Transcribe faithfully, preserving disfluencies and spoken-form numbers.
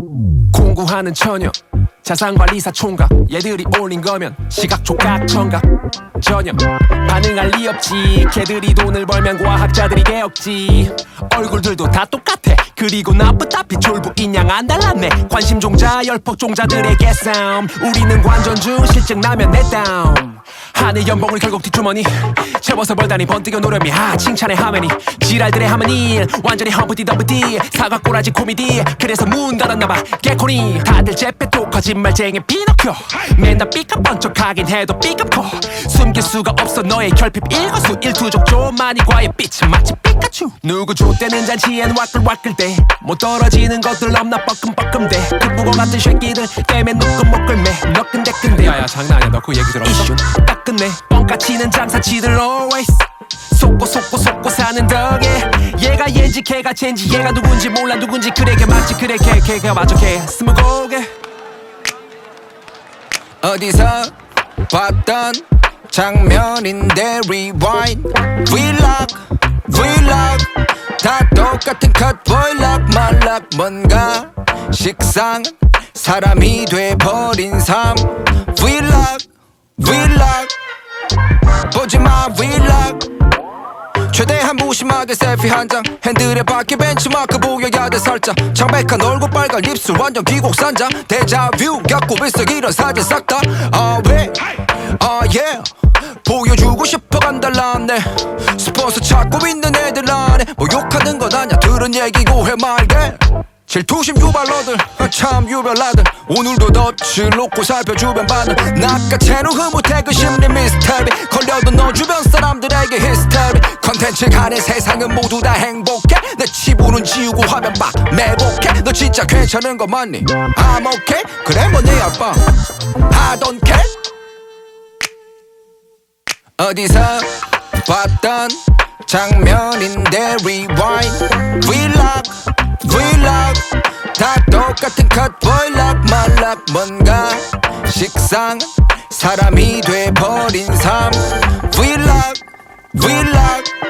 공부하는 처녀 자산관리사 총각 얘들이 올린 거면 시각 촉각 청각 전혀 반응할 리 없지. 걔들이 돈을 벌면 과학자들이 개혁지. 얼굴들도 다 똑같아. 그리고 나쁘다 비졸부 인양 안 달랐네. 관심 종자 열폭 종자들에게 싸움. 우리는 관전 중 실증 나면 내 다운. 하늘 연봉을 결국 뒷주머니 채워서 벌다니 번뜩여 노렴이 하 칭찬의 하메니 지랄들의 하모니 완전히 험프디 덤프디 사과 꼬라지 코미디. 그래서 문 닫았나봐 개코니. 다들 제페토 거짓말쟁이 피노키오. 맨날 삐까뻔쩍하긴 해도 삐까코. 숨길 수가 없어 너의 결핍 일거수 일투족 좀 많이 과의 빛은 마치 피카츄. 누구 좆대는 잔치엔 와끌와끌대. 못 떨어지는 것들 없나 뻐끔뻐끔대. 급부고 같은 새끼들 때문에 누구 못 끌매. 너 근데 근데 야야 장난 아니야. 너 그 얘기 들었어? 이슈 딱 끝내 뻥까치는 장사치들 always 속고 속고 속고 사는 덕에 얘가 얘지 걔가 쟤인지 얘가 누군지 몰라 누군지 그래 걔 맞지 그래 걔 걔가 맞아 걔 스무고개. 어디서 봤던 장면인데 rewind vlog vlog 다 똑같은 컷 보일락 말락 뭔가 식상한 사람이 돼버린 삶 vlog vlog 보지마 vlog 최대한 무심하게 셀피 한장 핸들에 박힌 벤치마크 보여야 돼 살짝 창백한 얼굴 빨간 입술 완전 귀곡산자 데자뷰 겪고 있어 이런 사진 싹다 아 왜? 아 예 보여주고 싶어 간달랐네. 스폰서 찾고 있는 애들 안에 뭐 욕하는 건 아냐 들은 얘기고 해 말게. 질투심 유발러들 참 유별나들 오늘도 덫을 놓고 살펴주변 반응 낚아채는 흐뭇해 그 심리 미스터리 걸려도 너 주변 사람들에게 히스테리 컨텐츠 간의 세상은 모두 다 행복해. 내 치부는 지우고 화면 막 매복해. 너 진짜 괜찮은 거 맞니? I'm okay 그래 뭐 내 아빠 I don't care. 어디서 봤던 장면인데 rewind vlog vlog 다 똑같은 컷 보일락 말락 뭔가 식상한 사람이 돼버린 삶 vlog vlog